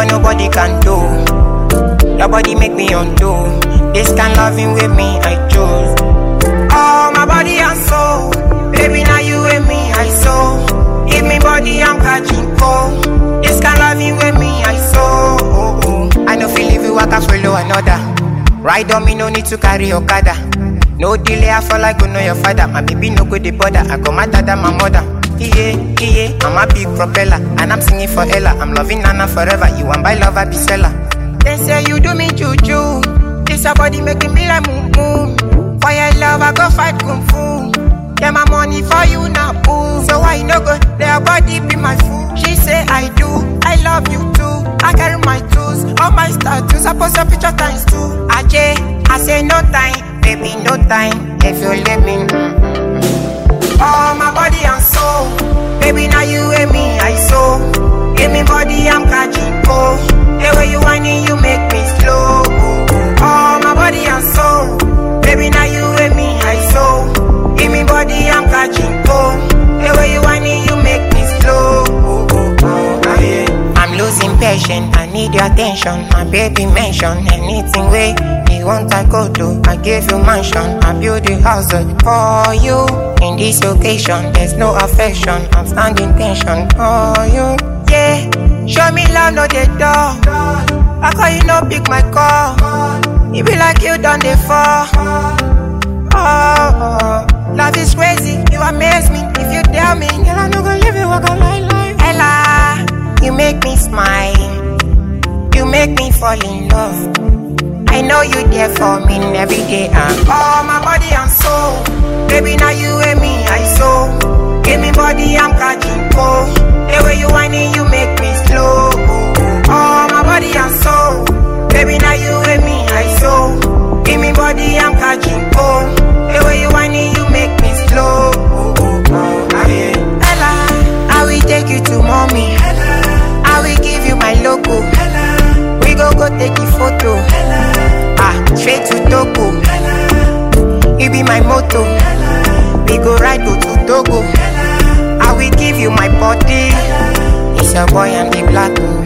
what nobody can do. Your body make me undo. This kind loving with me, I choose. Oh, my body and soul. Baby, now you and me, I so. Give me body, I'm catching cold. This kind loving with me, I so. I know feel if you walk and follow another. Ride on me, no need to carry Okada. No delay, I fall like you know your father. My baby no go the border. I go my dad and my mother. Yeah, I'm a big propeller. And I'm singing for Ella. I'm loving Nana forever. You want my love, I be seller. They say you do me juju. This your body making me like moo. For your love, I go fight kung fu. Get my money for you now, boo. So why no go? Their body be my fool. She say I do. I love you too. I carry my tools, all my status. I post your picture times too. I say no time, baby, no time. If you let me, oh my body and soul, baby, now you and me, I so. Give me body, I'm catching cold. The way you whining, you make me slow. Oh my body and soul, baby, now you and me, I so. Give me body, I'm catching cold. The way you whining, you make me slow. I'm losing patience, I need your attention. My baby mention anything way you want I go to. I give you mansion, I build a house for you. In this occasion, there's no affection. I'm standing tension for you. Yeah, show me love, no the door. I call you no pick my call. It be like you done the fall. Oh, love is crazy, you amaze me. If you tell me, girl, I no go leave you, walk a lie. Ella, you make me smile. You make me fall in love. I know you there for me every day. Oh, my body and soul. Baby, now you and me, I so. Give me body, I'm catching cold. The way you whining, you make me slow. Oh, my body and soul. Baby, now you and me, I so. Give me body, I'm catching cold. The way you whining, you make me slow. Ella, I will take you to mommy. I will give you my logo. We go take a photo. Straight to Togo. You be my motto. We go right to Togo. I will give you my body. It's a boy and the black.